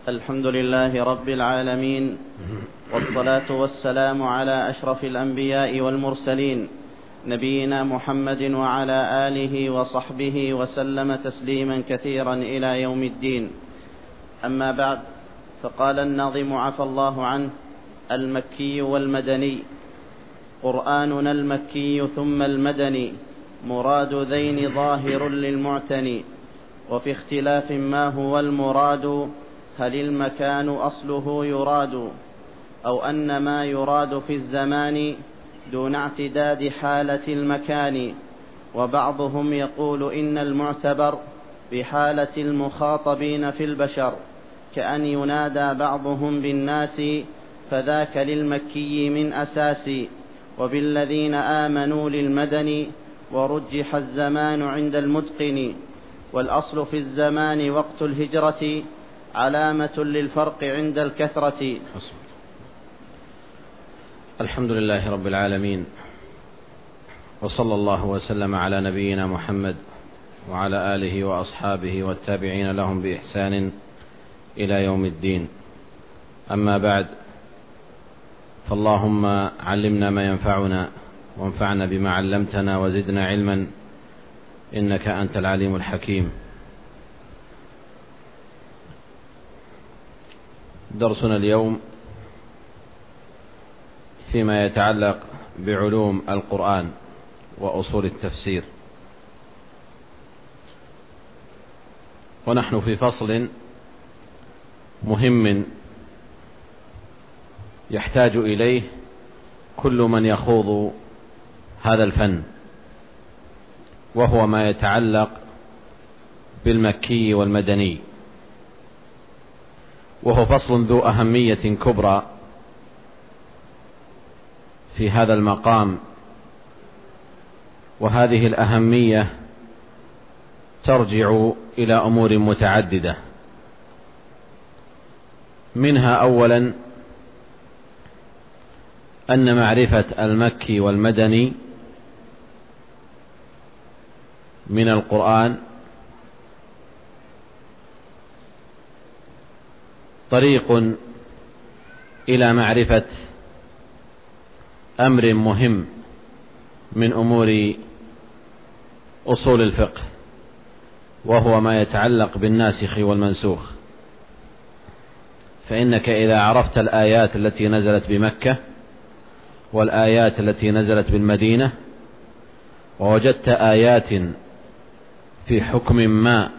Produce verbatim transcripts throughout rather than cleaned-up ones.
الحمد لله رب العالمين، والصلاة والسلام على أشرف الأنبياء والمرسلين، نبينا محمد وعلى آله وصحبه وسلم تسليما كثيرا إلى يوم الدين. أما بعد، فقال الناظم عفى الله عنه: المكي والمدني. قرآننا المكي ثم المدني، مراد ذين ظاهر للمعتني. وفي اختلاف ما هو المراد، هل المكان أصله يراد، أو أن ما يراد في الزمان دون اعتداد حالة المكان. وبعضهم يقول إن المعتبر بحالة المخاطبين في البشر، كأن ينادى بعضهم بالناس، فذاك للمكي من أساس. وبالذين آمنوا للمدني، ورجح الزمان عند المتقن. والأصل في الزمان وقت الهجرة، علامة للفرق عند الكثرة. الحمد لله رب العالمين، وصلى الله وسلم على نبينا محمد وعلى آله وأصحابه والتابعين لهم بإحسان إلى يوم الدين. أما بعد، فاللهم علمنا ما ينفعنا، وانفعنا بما علمتنا، وزدنا علما، إنك أنت العليم الحكيم. درسنا اليوم فيما يتعلق بعلوم القرآن وأصول التفسير، ونحن في فصل مهم يحتاج إليه كل من يخوض هذا الفن، وهو ما يتعلق بالمكي والمدني، وهو فصل ذو أهمية كبرى في هذا المقام. وهذه الأهمية ترجع إلى أمور متعددة، منها أولا أن معرفة المكي والمدني من القرآن طريق إلى معرفة أمر مهم من أمور أصول الفقه، وهو ما يتعلق بالناسخ والمنسوخ. فإنك إذا عرفت الآيات التي نزلت بمكة والآيات التي نزلت بالمدينة، ووجدت آيات في حكم ما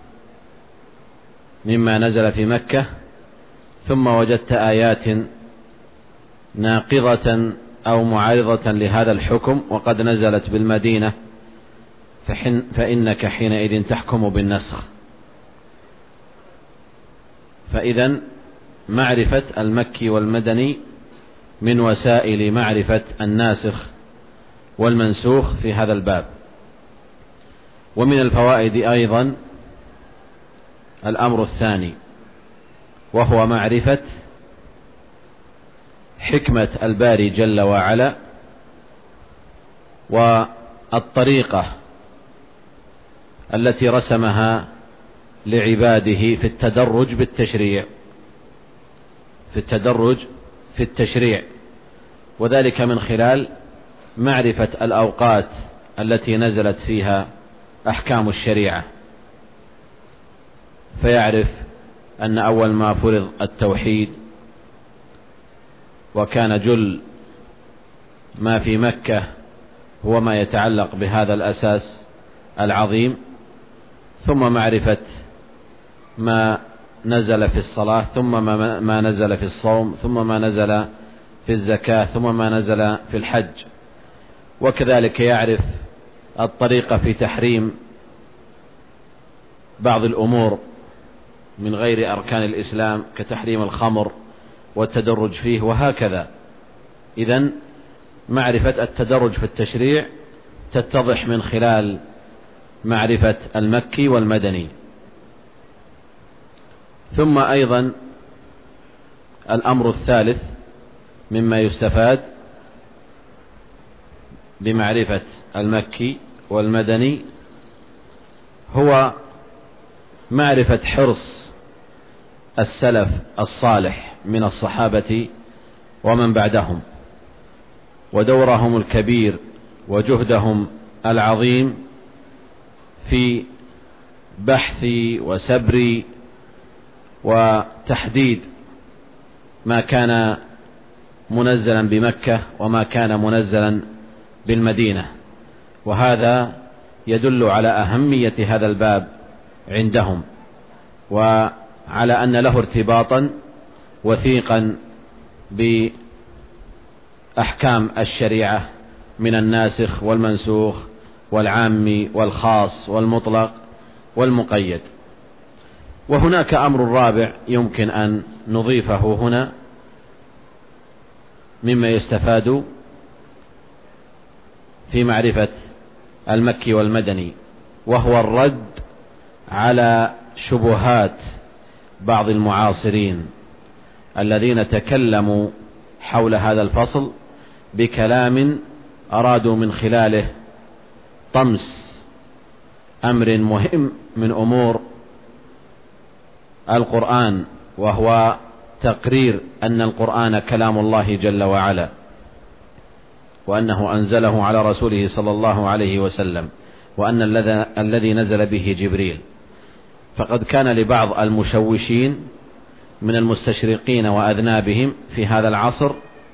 مما نزل في مكة، ثم وجدت آيات ناقضة أو معارضة لهذا الحكم وقد نزلت بالمدينة، فإنك حينئذ تحكم بالنسخ. فإذا معرفة المكي والمدني من وسائل معرفة الناسخ والمنسوخ في هذا الباب. ومن الفوائد أيضا الأمر الثاني، وهو معرفة حكمة الباري جل وعلا، والطريقة التي رسمها لعباده في التدرج بالتشريع في التدرج في التشريع وذلك من خلال معرفة الأوقات التي نزلت فيها أحكام الشريعة، فيعرف أن أول ما فرض التوحيد، وكان جل ما في مكة هو ما يتعلق بهذا الأساس العظيم، ثم معرفة ما نزل في الصلاة، ثم ما نزل في الصوم، ثم ما نزل في الزكاة، ثم ما نزل في الحج. وكذلك يعرف الطريقة في تحريم بعض الأمور من غير أركان الإسلام كتحريم الخمر والتدرج فيه، وهكذا. إذن معرفة التدرج في التشريع تتضح من خلال معرفة المكي والمدني. ثم أيضا الأمر الثالث مما يستفاد بمعرفة المكي والمدني هو معرفة حرص السلف الصالح من الصحابة ومن بعدهم، ودورهم الكبير وجهدهم العظيم في بحث وسبر وتحديد ما كان منزلا بمكة وما كان منزلا بالمدينة. وهذا يدل على أهمية هذا الباب عندهم، وعلى أن له ارتباطا وثيقا بأحكام الشريعة من الناسخ والمنسوخ والعام والخاص والمطلق والمقيد. وهناك أمر رابع يمكن أن نضيفه هنا مما يستفاد في معرفة المكي والمدني، وهو الرد على شبهات بعض المعاصرين الذين تكلموا حول هذا الفصل بكلام أرادوا من خلاله طمس أمر مهم من أمور القرآن، وهو تقرير أن القرآن كلام الله جل وعلا، وأنه أنزله على رسوله صلى الله عليه وسلم، وأن الذي نزل به جبريل. فقد كان لبعض المشوشين من المستشرقين وأذنابهم في هذا العصر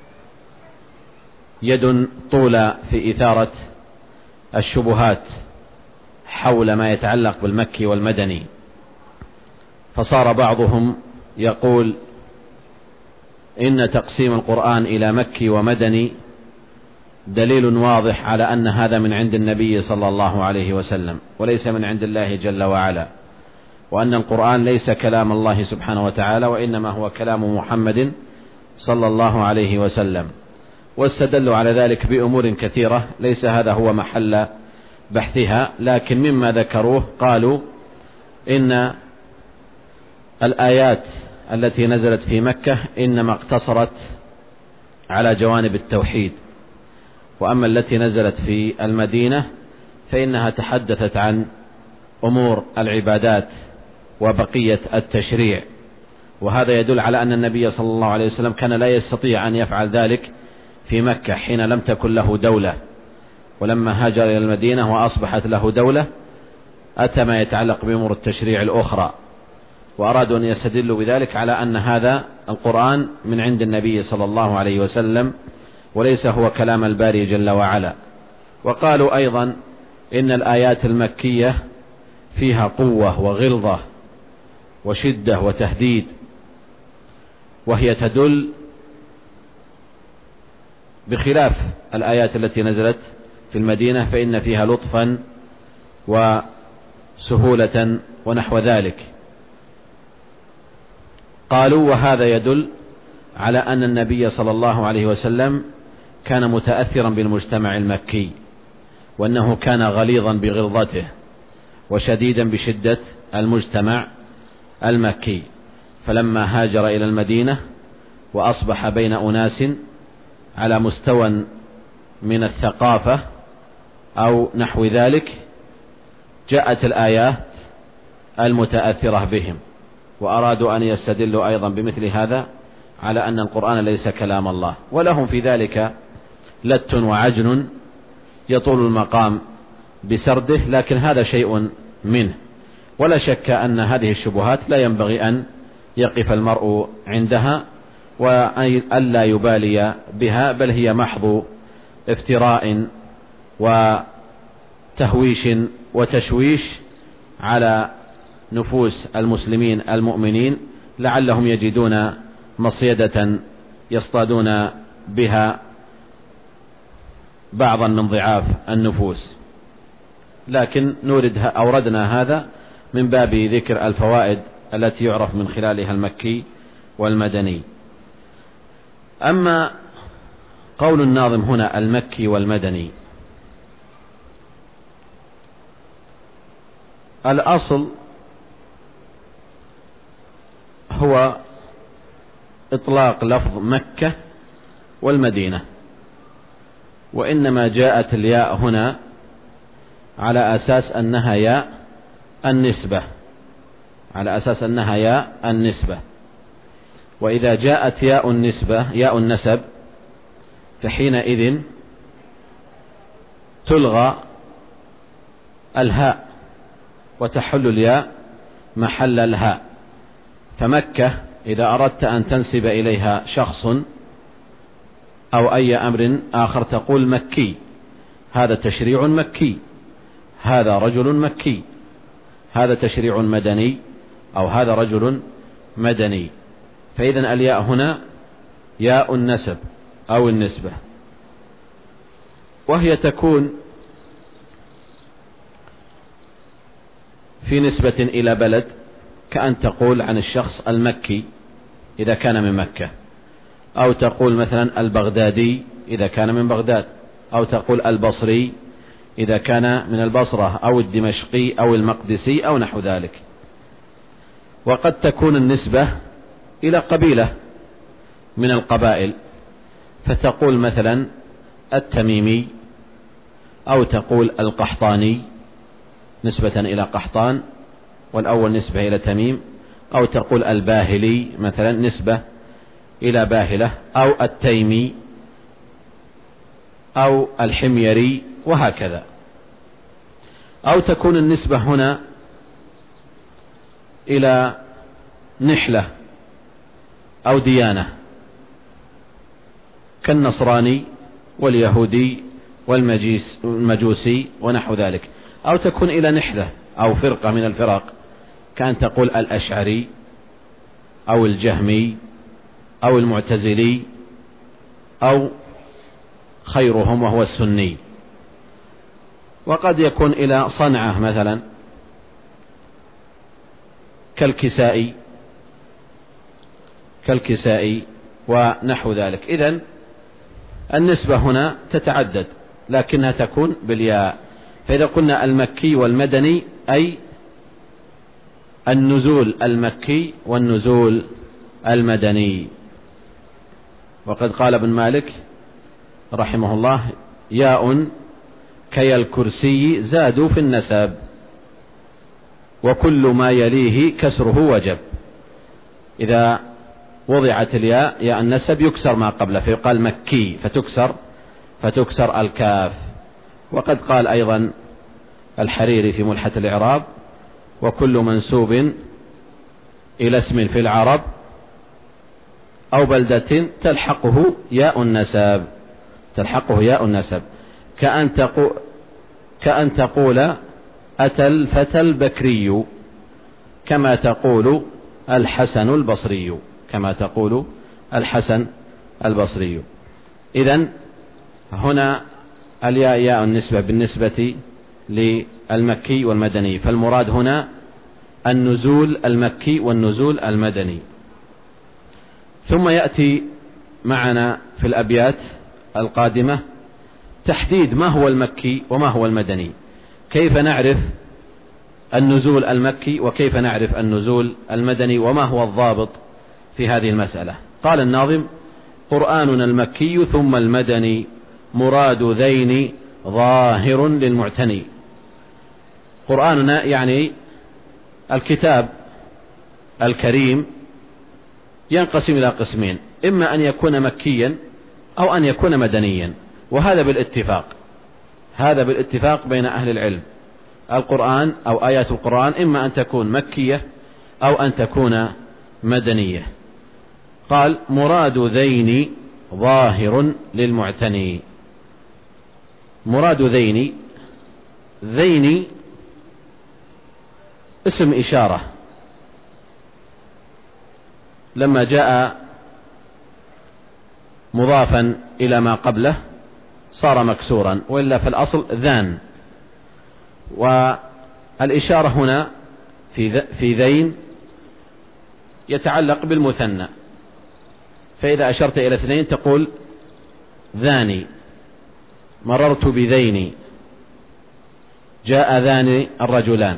يد طول في إثارة الشبهات حول ما يتعلق بالمكي والمدني، فصار بعضهم يقول إن تقسيم القرآن إلى مكي ومدني دليل واضح على أن هذا من عند النبي صلى الله عليه وسلم وليس من عند الله جل وعلا، وأن القرآن ليس كلام الله سبحانه وتعالى وإنما هو كلام محمد صلى الله عليه وسلم. واستدلوا على ذلك بأمور كثيرة ليس هذا هو محل بحثها، لكن مما ذكروه قالوا إن الآيات التي نزلت في مكة إنما اقتصرت على جوانب التوحيد، وأما التي نزلت في المدينة فإنها تحدثت عن أمور العبادات وبقية التشريع. وهذا يدل على أن النبي صلى الله عليه وسلم كان لا يستطيع أن يفعل ذلك في مكة حين لم تكن له دولة، ولما هاجر إلى المدينة وأصبحت له دولة أتى ما يتعلق بأمور التشريع الأخرى، وأرادوا أن يستدلوا بذلك على أن هذا القرآن من عند النبي صلى الله عليه وسلم وليس هو كلام الباري جل وعلا. وقالوا أيضا إن الآيات المكية فيها قوة وغلظة وشدة وتهديد، وهي تدل بخلاف الآيات التي نزلت في المدينة فإن فيها لطفا وسهولة ونحو ذلك. قالوا وهذا يدل على أن النبي صلى الله عليه وسلم كان متأثرا بالمجتمع المكي، وأنه كان غليظا بغلظته وشديدا بشدة المجتمع المكي، فلما هاجر إلى المدينة وأصبح بين أناس على مستوى من الثقافة أو نحو ذلك جاءت الآيات المتأثرة بهم، وأرادوا أن يستدلوا أيضا بمثل هذا على أن القرآن ليس كلام الله، ولهم في ذلك لت وعجن يطول المقام بسرده، لكن هذا شيء منه. ولا شك أن هذه الشبهات لا ينبغي أن يقف المرء عندها وأن لا يبالي بها، بل هي محض افتراء وتهويش وتشويش على نفوس المسلمين المؤمنين، لعلهم يجدون مصيدة يصطادون بها بعضا من ضعاف النفوس. لكن نورد أوردنا هذا من باب ذكر الفوائد التي يعرف من خلالها المكي والمدني. أما قول الناظم هنا المكي والمدني، الأصل هو إطلاق لفظ مكة والمدينة، وإنما جاءت الياء هنا على أساس أنها ياء النسبة، على أساس أنها ياء النسبة، وإذا جاءت ياء النسبة ياء النسب فحينئذ تلغى الهاء وتحل الياء محل الهاء. فمكة إذا أردت أن تنسب إليها شخص أو أي أمر آخر تقول مكي، هذا تشريع مكي، هذا رجل مكي، هذا تشريع مدني، أو هذا رجل مدني. فإذن الياء هنا ياء النسب أو النسبة، وهي تكون في نسبة إلى بلد، كأن تقول عن الشخص المكي إذا كان من مكة، أو تقول مثلا البغدادي إذا كان من بغداد، أو تقول البصري إذا كان من البصرة، أو الدمشقي أو المقدسي أو نحو ذلك. وقد تكون النسبة إلى قبيلة من القبائل، فتقول مثلا التميمي، أو تقول القحطاني نسبة إلى قحطان والأول نسبة إلى تميم، أو تقول الباهلي مثلا نسبة إلى باهلة، أو التيمي أو الحميري، وهكذا. أو تكون النسبة هنا إلى نحلة أو ديانة كالنصراني واليهودي والمجوسي ونحو ذلك، أو تكون إلى نحلة أو فرقة من الفرق، كأن تقول الأشعري أو الجهمي أو المعتزلي أو خيرهم وهو السني. وقد يكون إلى صنعة مثلا كالكسائي كالكسائي ونحو ذلك. إذن النسبة هنا تتعدد لكنها تكون بالياء. فإذا قلنا المكي والمدني أي النزول المكي والنزول المدني. وقد قال ابن مالك رحمه الله ياء كي الكرسي زادوا في النسب، وكل ما يليه كسره وجب. إذا وضعت الياء ياء النسب يكسر ما قبله، فيقال مكي فتكسر فتكسر الكاف. وقد قال أيضا الحريري في ملحة الإعراب وكل منسوب إلى اسم في العرب أو بلدة تلحقه ياء النسب تلحقه ياء النسب كأن تقول كأن تقول أتى الفتى البكري، كما تقول الحسن البصري كما تقول الحسن البصري. إذن هنا الياء ياء النسبة بالنسبة للمكي والمدني، فالمراد هنا النزول المكي والنزول المدني. ثم يأتي معنا في الأبيات القادمة تحديد ما هو المكي وما هو المدني، كيف نعرف النزول المكي وكيف نعرف النزول المدني، وما هو الضابط في هذه المسألة. قال الناظم قرآننا المكي ثم المدني مراد ذين ظاهر للمعتني. قرآننا يعني الكتاب الكريم ينقسم إلى قسمين، إما أن يكون مكيا أو أن يكون مدنيا، وهذا بالاتفاق هذا بالاتفاق بين أهل العلم. القرآن أو آيات القرآن إما أن تكون مكية أو أن تكون مدنية. قال مراد ذين ظاهر للمعتني. مراد ذين ذين اسم إشارة، لما جاء مضافا إلى ما قبله صار مكسورا، وإلا في الأصل ذان. والإشارة هنا في في ذين يتعلق بالمثنى، فإذا أشرت إلى اثنين تقول ذاني، مررت بذين، جاء ذاني الرجلان.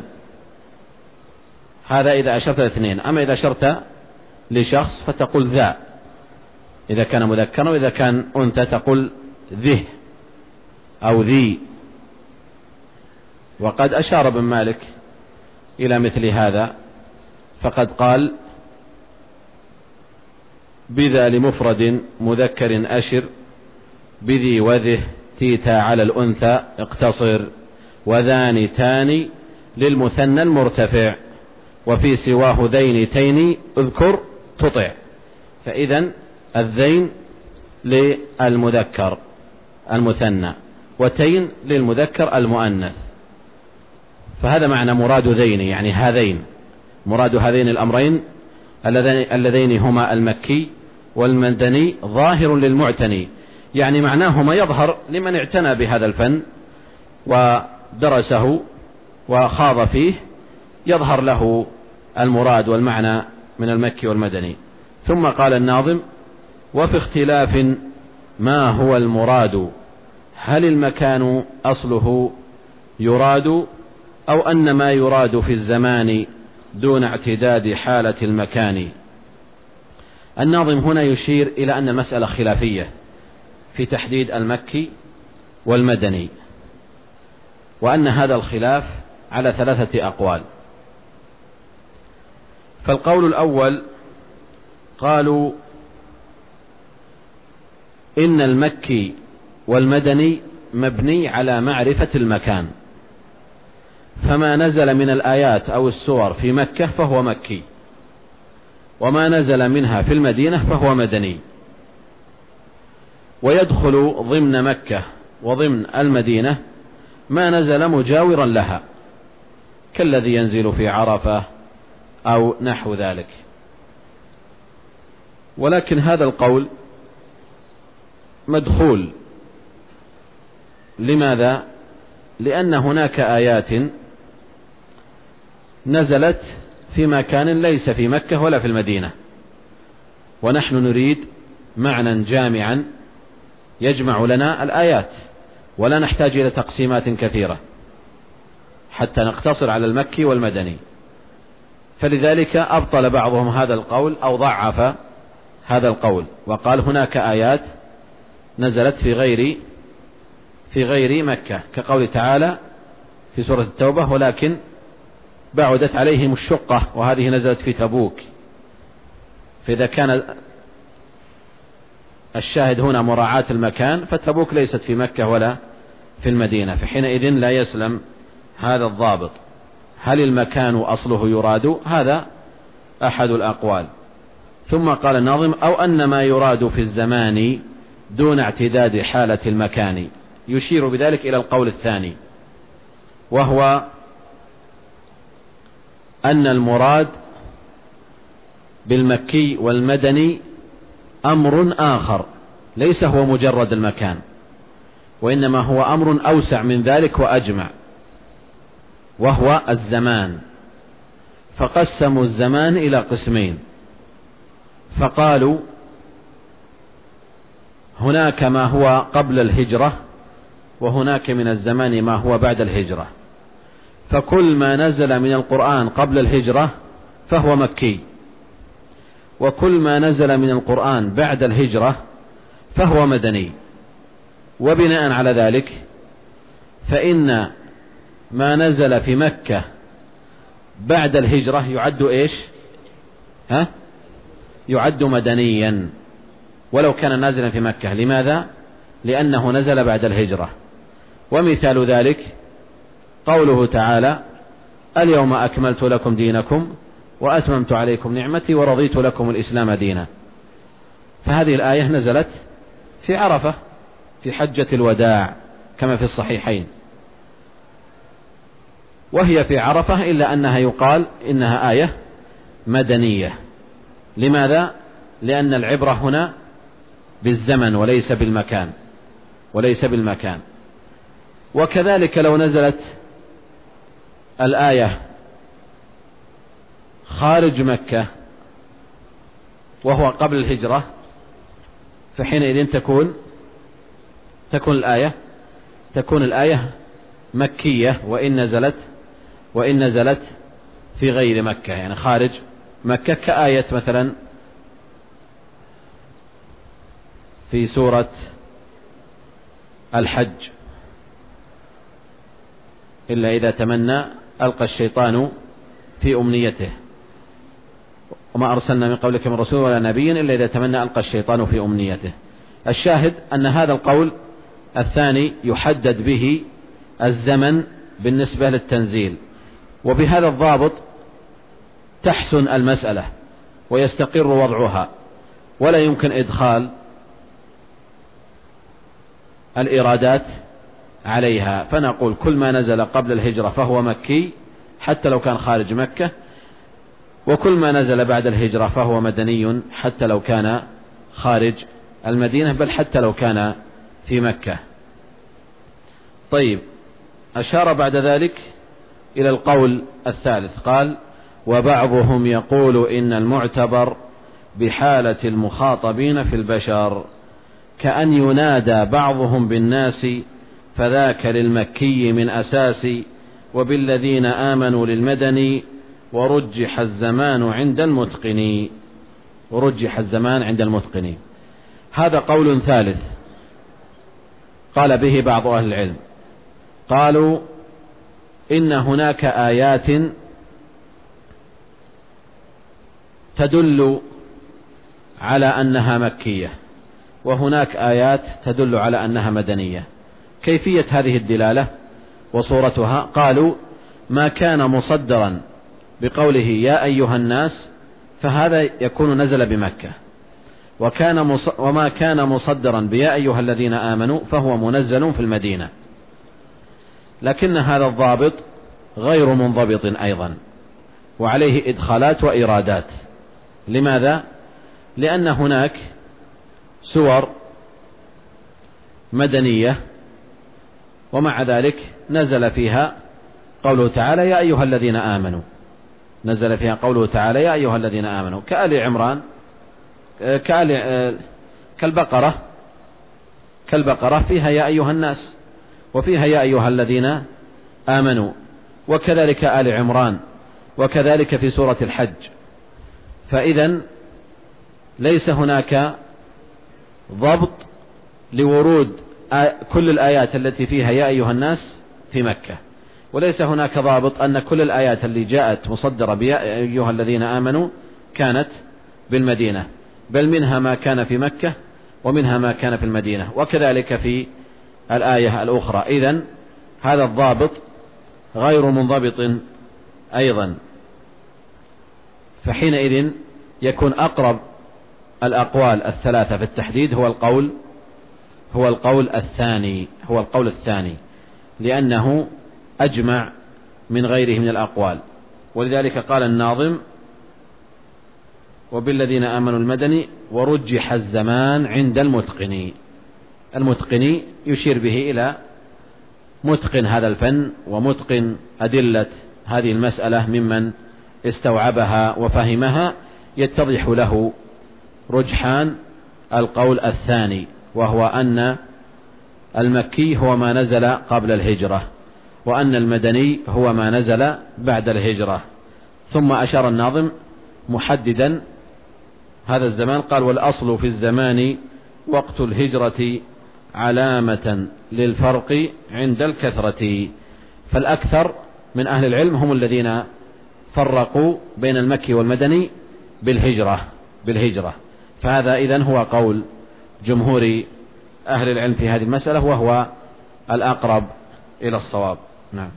هذا إذا أشرت إلى اثنين. أما إذا أشرت لشخص فتقول ذا إذا كان مذكرا، وإذا كان أنثى تقول ذه أو ذي. وقد أشار ابن مالك إلى مثل هذا، فقد قال بذا لمفرد مذكر أشر، بذي وذه تيتا على الأنثى اقتصر، وذان تاني للمثنى المرتفع، وفي سواه ذين تين اذكر تطع. فإذا الذين للمذكر المثنى وتين للمذكر المؤنث. فهذا معنى مراد ذين، يعني هذين، مراد هذين الأمرين اللذين هما المكي والمدني ظاهر للمعتني، يعني معناهما يظهر لمن اعتنى بهذا الفن ودرسه وخاض فيه، يظهر له المراد والمعنى من المكي والمدني. ثم قال الناظم: وفي اختلاف ما هو المراد، هل المكان أصله يراد أو أن ما يراد في الزمان دون اعتداد حالة المكان. الناظم هنا يشير إلى أن المسألة خلافية في تحديد المكي والمدني، وأن هذا الخلاف على ثلاثة أقوال. فالقول الأول قالوا إن المكي والمدني مبني على معرفة المكان، فما نزل من الآيات أو السور في مكة فهو مكي، وما نزل منها في المدينة فهو مدني. ويدخل ضمن مكة وضمن المدينة ما نزل مجاورا لها، كالذي ينزل في عرفة أو نحو ذلك. ولكن هذا القول مدخول. لماذا؟ لأن هناك آيات نزلت في مكان ليس في مكة ولا في المدينة، ونحن نريد معنى جامعا يجمع لنا الآيات، ولا نحتاج إلى تقسيمات كثيرة حتى نقتصر على المكي والمدني. فلذلك أبطل بعضهم هذا القول أو ضعف هذا القول، وقال هناك آيات نزلت في غير في غير مكة، كقول تعالى في سورة التوبة: ولكن بعدت عليهم الشقة، وهذه نزلت في تبوك. فإذا كان الشاهد هنا مراعاة المكان، فتبوك ليست في مكة ولا في المدينة، فحينئذ لا يسلم هذا الضابط. هل المكان أصله يراد؟ هذا أحد الأقوال. ثم قال الناظم: أو أن ما يراد في الزمان دون اعتداد حالة المكان، يشير بذلك إلى القول الثاني، وهو أن المراد بالمكي والمدني أمر آخر، ليس هو مجرد المكان، وإنما هو أمر أوسع من ذلك وأجمع، وهو الزمان. فقسموا الزمان إلى قسمين، فقالوا هناك ما هو قبل الهجرة، وهناك من الزمان ما هو بعد الهجرة. فكل ما نزل من القرآن قبل الهجرة فهو مكي، وكل ما نزل من القرآن بعد الهجرة فهو مدني. وبناء على ذلك فإن ما نزل في مكة بعد الهجرة يعد إيش؟ ها؟ يعد مدنيا ولو كان نازلا في مكة. لماذا؟ لأنه نزل بعد الهجرة. ومثال ذلك قوله تعالى: اليوم أكملت لكم دينكم وأتممت عليكم نعمتي ورضيت لكم الإسلام دينا. فهذه الآية نزلت في عرفة في حجة الوداع كما في الصحيحين، وهي في عرفة، إلا أنها يقال إنها آية مدنية. لماذا؟ لأن العبرة هنا بالزمن وليس بالمكان وليس بالمكان. وكذلك لو نزلت الآية خارج مكة وهو قبل الهجرة، فحينئذ تكون تكون الآية تكون الآية مكية وإن نزلت وإن نزلت في غير مكة، يعني خارج مكة، كآية مثلا في سورة الحج: إلا إذا تمنى ألقى الشيطان في أمنيته. وما أرسلنا من قبلك من رسول ولا نبي إلا إذا تمنى ألقى الشيطان في أمنيته. الشاهد أن هذا القول الثاني يحدد به الزمن بالنسبة للتنزيل، وبهذا الضابط تحسن المسألة ويستقر وضعها، ولا يمكن إدخال الإرادات عليها، فنقول كل ما نزل قبل الهجرة فهو مكي حتى لو كان خارج مكة، وكل ما نزل بعد الهجرة فهو مدني حتى لو كان خارج المدينة، بل حتى لو كان في مكة. طيب، أشار بعد ذلك إلى القول الثالث، قال: وبعضهم يقول إن المعتبر بحالة المخاطبين في البشر كأن ينادى بعضهم بالناس فذاك للمكي من أساس، وبالذين آمنوا للمدني، ورجح الزمان عند المتقن. ورجح الزمان عند المتقن. هذا قول ثالث قال به بعض أهل العلم، قالوا إن هناك آيات تدل على أنها مكية، وهناك آيات تدل على أنها مدنية. كيفية هذه الدلالة وصورتها؟ قالوا: ما كان مصدرا بقوله يا أيها الناس فهذا يكون نزل بمكة، وكان مص... وما كان مصدرا بيا أيها الذين آمنوا فهو منزل في المدينة. لكن هذا الضابط غير منضبط أيضا، وعليه إدخالات وإيرادات. لماذا؟ لأن هناك سور مدنية ومع ذلك نزل فيها قوله تعالى يا أيها الذين آمنوا، نزل فيها قوله تعالى يا أيها الذين آمنوا، كآل عمران، كآل كالبقرة كالبقرة فيها يا أيها الناس، وفيها يا أيها الذين آمنوا، وكذلك آل عمران، وكذلك في سورة الحج. فإذن ليس هناك ضبط لورود كل الآيات التي فيها يا أيها الناس في مكة، وليس هناك ضابط أن كل الآيات اللي جاءت مصدرة بيا أيها الذين آمنوا كانت بالمدينة، بل منها ما كان في مكة ومنها ما كان في المدينة، وكذلك في الآية الأخرى. إذن هذا الضابط غير منضبط أيضا، فحينئذ يكون أقرب الأقوال الثلاثة في التحديد هو القول هو القول الثاني هو القول الثاني لأنه أجمع من غيره من الأقوال. ولذلك قال الناظم: وبالذين آمنوا المدني ورجح الزمان عند المتقن. المتقن يشير به إلى متقن هذا الفن ومتقن أدلة هذه المسألة ممن استوعبها وفهمها، يتضح له رجحان القول الثاني، وهو أن المكي هو ما نزل قبل الهجرة، وأن المدني هو ما نزل بعد الهجرة. ثم أشار الناظم محددا هذا الزمان، قال: والأصل في الزمان وقت الهجرة علامة للفرق عند الكثرة. فالأكثر من أهل العلم هم الذين فرقوا بين المكي والمدني بالهجرة بالهجرة فهذا إذن هو قول جمهور أهل العلم في هذه المسألة، وهو الأقرب إلى الصواب. نعم.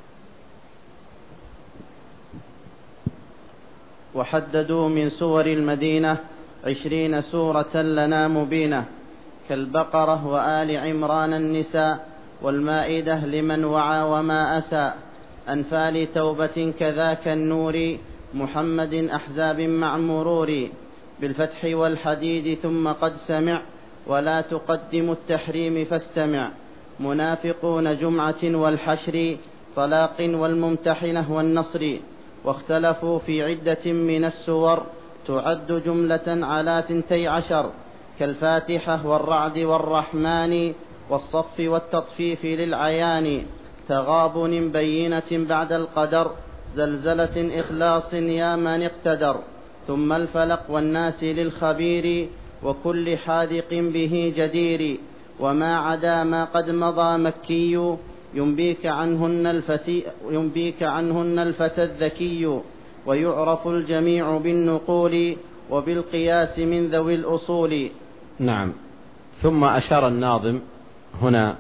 وحددوا من سور المدينة عشرين سورة لنا مبينة، كالبقرة وآل عمران النساء، والمائدة لمن وعى وما أساء، أنفال توبة كذاك النور، محمد أحزاب مع مرور، بالفتح والحديد ثم قد سمع، ولا تقدم التحريم فاستمع، منافقون جمعة والحشر، طلاق والممتحنة والنصر، واختلفوا في عدة من السور، تعد جملة على ثنتي عشر، كالفاتحة والرعد والرحمن، والصف والتطفيف للعيان، تغابن بينة بعد القدر، زلزلة إخلاص يا من اقتدر، ثم الفلق والناس للخبير، وكل حاذق به جدير، وما عدا ما قد مضى مكي، ينبيك عنهن الفتي ينبيك عنهن الفتى الذكي، ويعرف الجميع بالنقول، وبالقياس من ذوي الأصول. نعم. ثم أشار الناظم هنا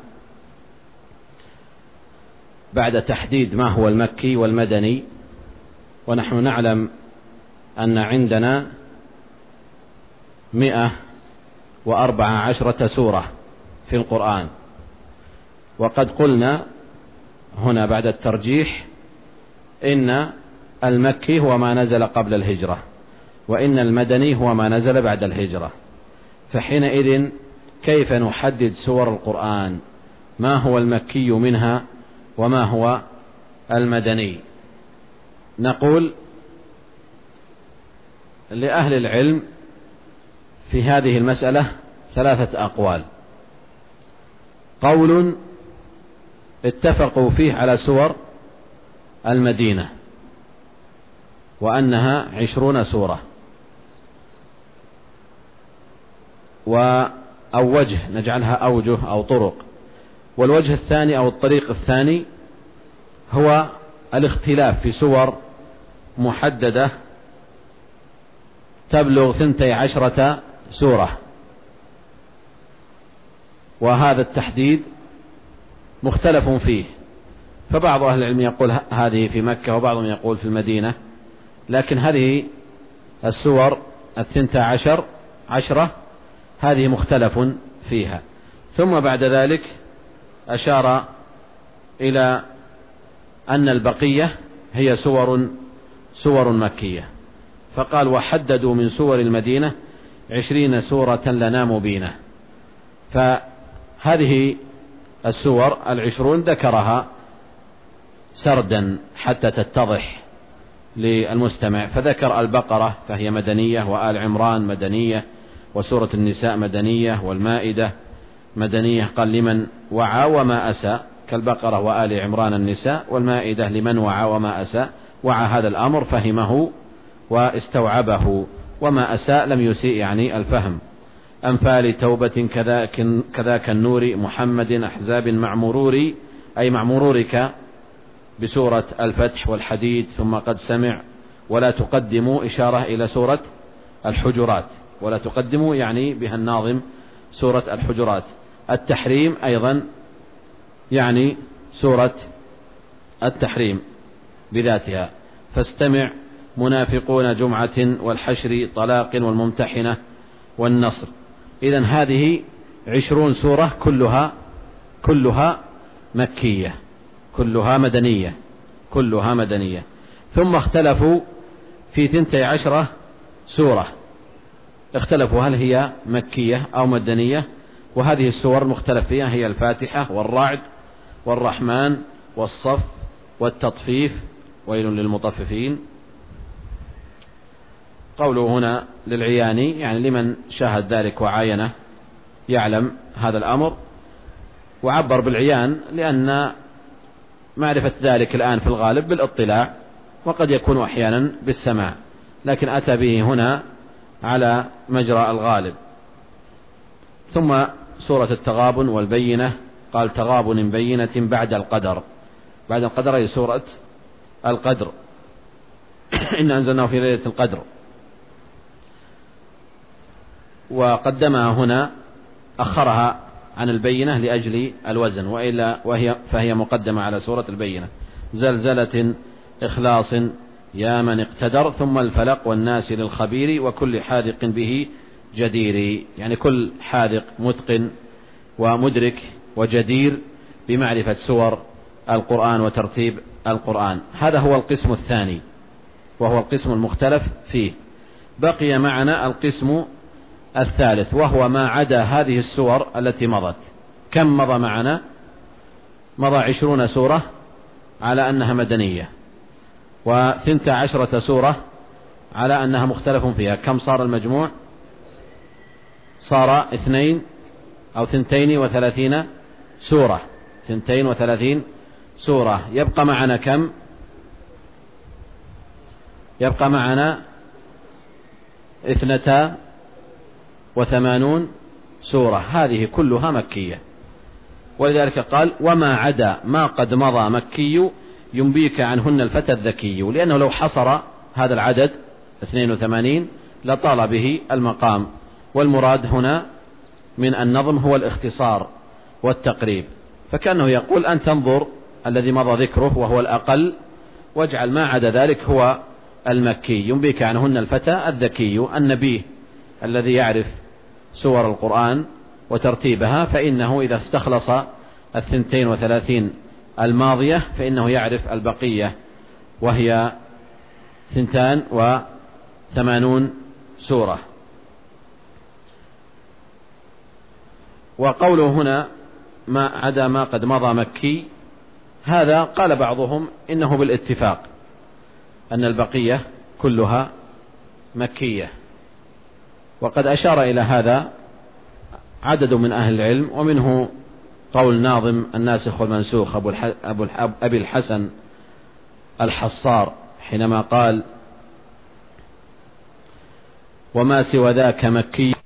بعد تحديد ما هو المكي والمدني، ونحن نعلم أن عندنا مئة وأربع عشرة سورة في القرآن، وقد قلنا هنا بعد الترجيح إن المكي هو ما نزل قبل الهجرة، وإن المدني هو ما نزل بعد الهجرة. فحينئذ كيف نحدد سور القرآن؟ ما هو المكي منها وما هو المدني؟ نقول لأهل العلم في هذه المسألة ثلاثة أقوال. قول اتفقوا فيه على سور المدينة وأنها عشرون سورة، أو وجه نجعلها أوجه أو طرق. والوجه الثاني أو الطريق الثاني هو الاختلاف في سور محددة تبلغ ثنتي عشرة سورة، وهذا التحديد مختلف فيه، فبعض أهل العلم يقول هذه في مكة وبعضهم يقول في المدينة، لكن هذه السور الثنتي عشر عشرة هذه مختلف فيها. ثم بعد ذلك أشار إلى أن البقية هي سور سور مكية، فقال وحددوا من سور المدينة عشرين سورة لنا مبينة. فهذه السور العشرون ذكرها سردا حتى تتضح للمستمع، فذكر البقرة فهي مدنية، وآل عمران مدنية، وسورة النساء مدنية، والمائدة مدنية. قال لمن وعى وما أسى، كالبقرة وآل عمران النساء، والمائدة لمن وعى وما أسى. وعى هذا الأمر فهمه واستوعبه، وما أساء لم يسيء يعني الفهم. أنفال توبة كذاك, كذاك النور محمد أحزاب مع مروري، أي مع مرورك بسورة الفتح والحديد، ثم قد سمع. ولا تقدموا إشارة إلى سورة الحجرات، ولا تقدموا يعني بها الناظم سورة الحجرات. التحريم أيضا يعني سورة التحريم بذاتها، فاستمع منافقون جمعة والحشر طلاق والممتحنة والنصر. إذن هذه عشرون سورة كلها كلها مكية، كلها مدنية كلها مدنية. ثم اختلفوا في ثنتي عشرة سورة، اختلفوا هل هي مكية أو مدنية، وهذه السور المختلف فيها هي الفاتحة والرعد والرحمن والصف والتطفيف، ويل للمطففين. قوله هنا للعياني يعني لمن شاهد ذلك وعاينه يعلم هذا الأمر، وعبر بالعيان لأن معرفة ذلك الآن في الغالب بالاطلاع، وقد يكون أحيانا بالسماع، لكن أتى به هنا على مجرى الغالب. ثم سورة التغابن والبينة، قال تغابن بينة بعد القدر. بعد القدر هي سورة القدر إن أنزلناه في ليلة القدر، وقدمها هنا أخرها عن البينة لأجل الوزن، وإلا وهي فهي مقدمة على سورة البينة. زلزلة إخلاص يا من اقتدر، ثم الفلق والناس للخبير وكل حاذق به جدير، يعني كل حاذق متقن ومدرك وجدير بمعرفة سور القرآن وترتيب القرآن. هذا هو القسم الثاني، وهو القسم المختلف فيه. بقي معنا القسم الثالث، وهو ما عدا هذه السور التي مضت. كم مضى معنا؟ مضى عشرون سورة على أنها مدنية، وثنتا عشرة سورة على أنها مختلف فيها. كم صار المجموع؟ صار اثنين أو ثنتين وثلاثين سورة، ثنتين وثلاثين سورة. يبقى معنا كم؟ يبقى معنا اثنتا وثمانون سورة، هذه كلها مكية. ولذلك قال وما عدا ما قد مضى مكي ينبيك عنهن الفتى الذكي، لأنه لو حصر هذا العدد اثنين وثمانين لطال به المقام. والمراد هنا من النظم هو الاختصار والتقريب، فكأنه يقول أن تنظر الذي مضى ذكره وهو الأقل، واجعل ما عدا ذلك هو المكي. ينبيك عنهن الفتى الذكي النبيه الذي يعرف سور القرآن وترتيبها، فإنه إذا استخلص الثنتين وثلاثين الماضية فإنه يعرف البقية، وهي ثنتان وثمانون سورة. وقوله هنا ما عدا ما قد مضى مكي، هذا قال بعضهم إنه بالاتفاق أن البقية كلها مكية، وقد أشار إلى هذا عدد من أهل العلم، ومنه قول ناظم الناسخ والمنسوخ أبي الحسن الحصار حينما قال وما سوى ذاك مكي